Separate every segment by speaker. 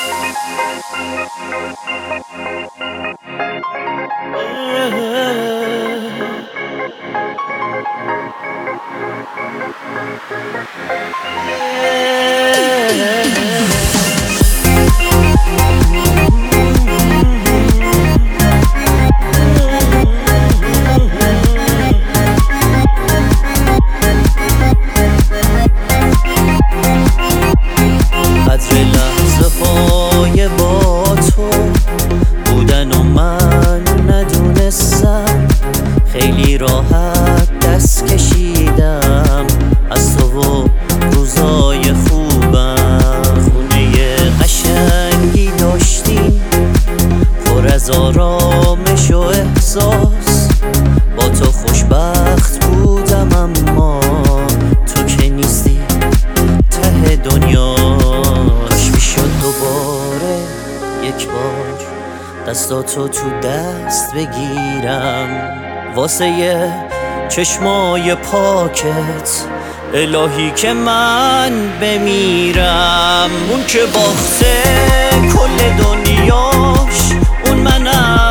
Speaker 1: قدر لحظه های با تو بودن و من ندونستم، خیلی راحت دست کشیدم از تو و روزای خوبم. خونه قشنگی داشتیم پر از آرامش و احساس، با تو خوشبخت بودم اما تو که نیستی ته دنیا. کاش میشد دوباره یک بار دستاتو تو دست بگیرم واسه چشمای پاکت، الهی که من بمیرم. اون که باخته کل دنیاش، اون منم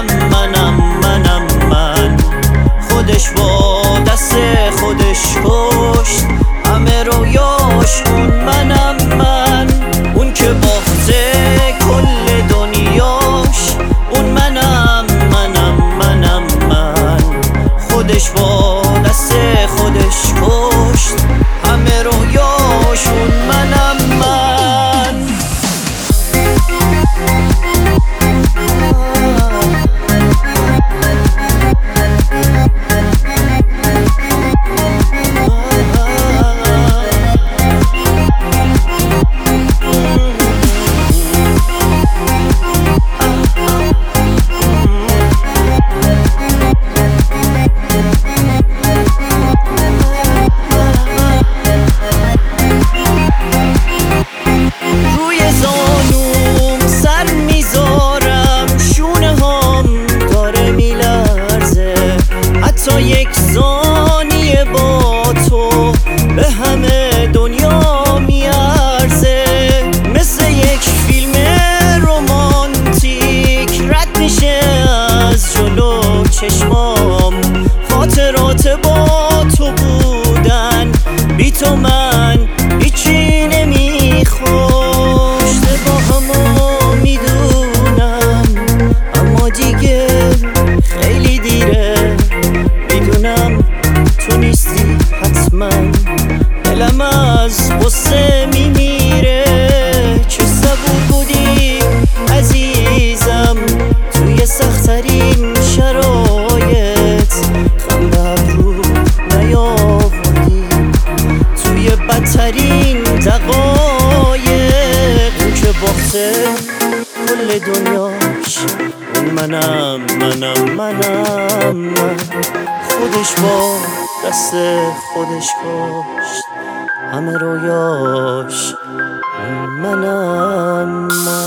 Speaker 1: من، خودش با دست خودش کشت همه رویاش، اون منم من. اون که باخته کل دنیاش، اون منم من، خودش با دست خودش کشت همه رویاش، اون منم من. یک ثانیه با تو به همه دنیا میارزه، مثل یک فیلم رمانتیک رد میشه از جلو چشمام. خاطرات با تو بودن، بی تو من هیچی نمیخوام. اشتباهمو میدونم اما دیگه خیلی دیره، میدونم تو نیستی حتما، دلم از غصه میمیره. چه صبور بودی عزیزم توی سخت‌ترین شرایط، خنده ابرو نیاوردی توی بدترین دقایق. اون که باخته کل دنیاش، اون منم من، خودش با دست خودش کشت همه رویاش، اون منم من.